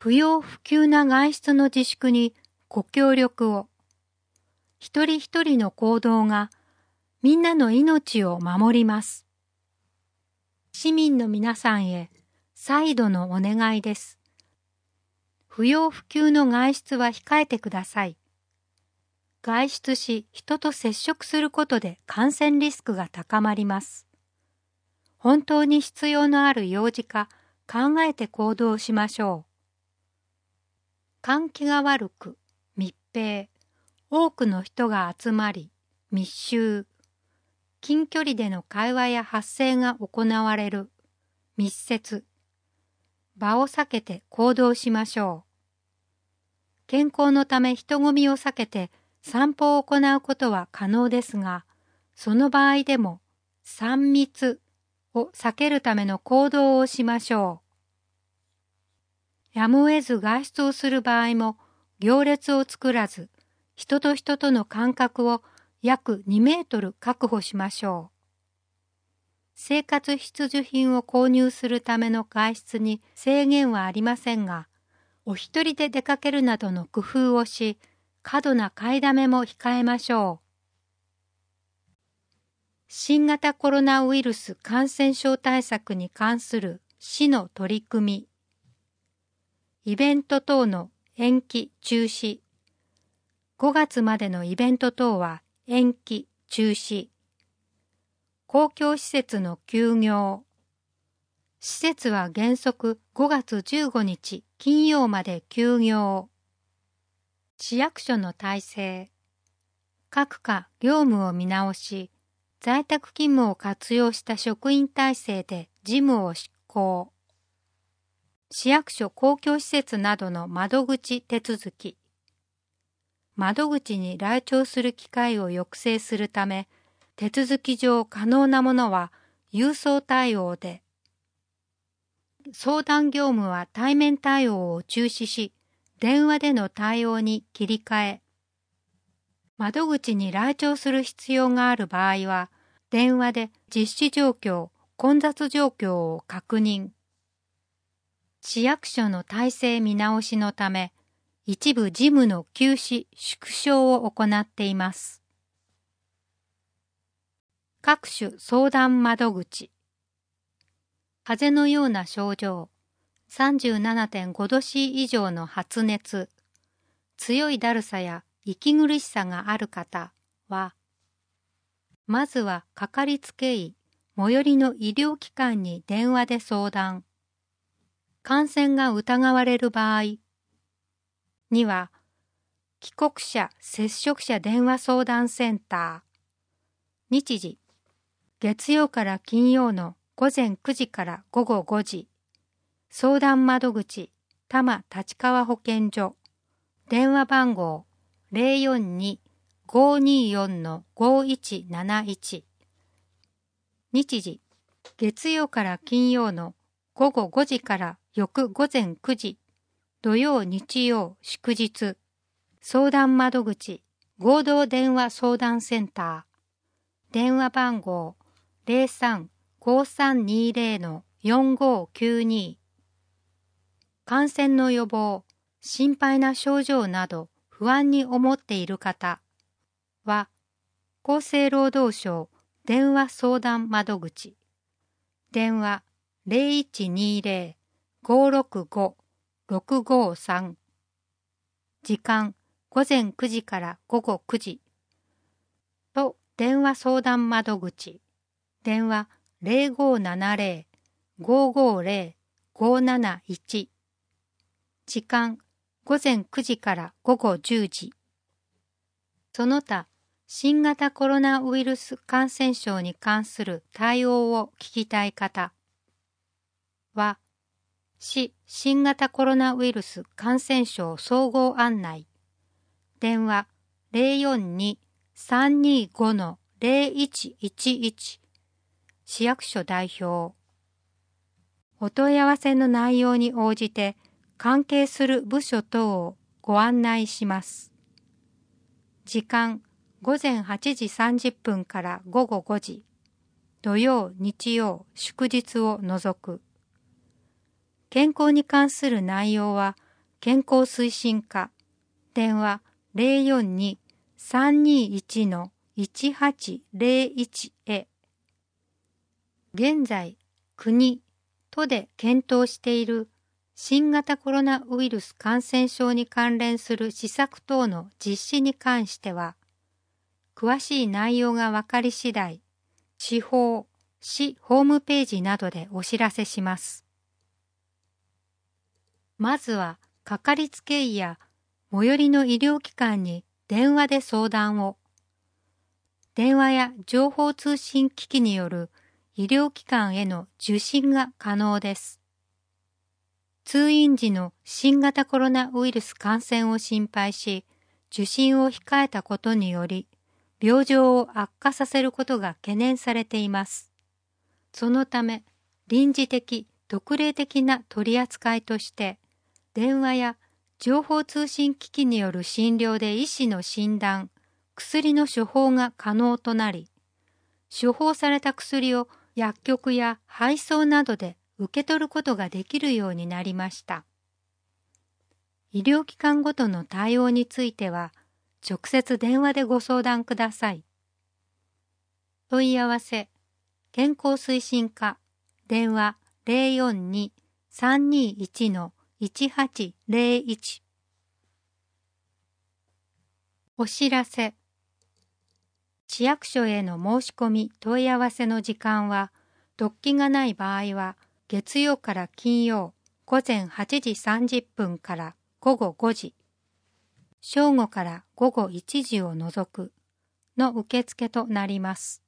不要不急な外出の自粛にご協力を。一人一人の行動がみんなの命を守ります。市民の皆さんへ再度のお願いです。不要不急の外出は控えてください。外出し人と接触することで感染リスクが高まります。本当に必要のある用事か考えて行動しましょう。換気が悪く、密閉、多くの人が集まり、密集、近距離での会話や発声が行われる、密接、場を避けて行動しましょう。健康のため人混みを避けて散歩を行うことは可能ですが、その場合でも3密を避けるための行動をしましょう。やむを得ず外出をする場合も行列を作らず、人と人との間隔を約2メートル確保しましょう。生活必需品を購入するための外出に制限はありませんが、お一人で出かけるなどの工夫をし、過度な買いだめも控えましょう。新型コロナウイルス感染症対策に関する市の取り組み。イベント等の延期・中止。5月までのイベント等は延期・中止。公共施設の休業。施設は原則5月15日金曜まで休業。市役所の体制。各課業務を見直し、在宅勤務を活用した職員体制で事務を執行。市役所公共施設などの窓口手続き。窓口に来庁する機会を抑制するため、手続き上可能なものは郵送対応で、相談業務は対面対応を中止し、電話での対応に切り替え、窓口に来庁する必要がある場合は、電話で実施状況、混雑状況を確認。市役所の体制見直しのため、一部事務の休止・縮小を行っています。各種相談窓口。風邪のような症状、37.5 度 C 以上の発熱、強いだるさや息苦しさがある方は、まずはかかりつけ医、最寄りの医療機関に電話で相談。感染が疑われる場合には、帰国者接触者電話相談センター、日時、月曜から金曜の午前9時から午後5時、相談窓口、多摩立川保健所、電話番号 042-524-5171、日時、月曜から金曜の午後5時から翌午前9時、土曜日曜祝日、相談窓口、合同電話相談センター、電話番号 03-5320-4592、感染の予防、心配な症状など不安に思っている方は、厚生労働省電話相談窓口、電話 0120-565-653、時間午前9時から午後9時と電話相談窓口、電話 0570-550-571、時間午前9時から午後10時。その他、新型コロナウイルス感染症に関する対応を聞きたい方は、市新型コロナウイルス感染症総合案内、電話 042-325-0111、市役所代表。お問い合わせの内容に応じて、関係する部署等をご案内します。時間午前8時30分から午後5時、土曜、日曜、祝日を除く。健康に関する内容は健康推進課電話 042-321-1801 へ。現在、国、都で検討している新型コロナウイルス感染症に関連する施策等の実施に関しては、詳しい内容が分かり次第、市法、市ホームページなどでお知らせします。まずは、かかりつけ医や最寄りの医療機関に電話で相談を。電話や情報通信機器による医療機関への受診が可能です。通院時の新型コロナウイルス感染を心配し、受診を控えたことにより、病状を悪化させることが懸念されています。そのため、臨時的、特例的な取り扱いとして、電話や情報通信機器による診療で医師の診断、薬の処方が可能となり、処方された薬を薬局や配送などで受け取ることができるようになりました。医療機関ごとの対応については、直接電話でご相談ください。問い合わせ、健康推進課、電話 042-321-1801。お知らせ。市役所への申し込み問い合わせの時間は、突起がない場合は、月曜から金曜午前8時30分から午後5時、正午から午後1時を除くの受付となります。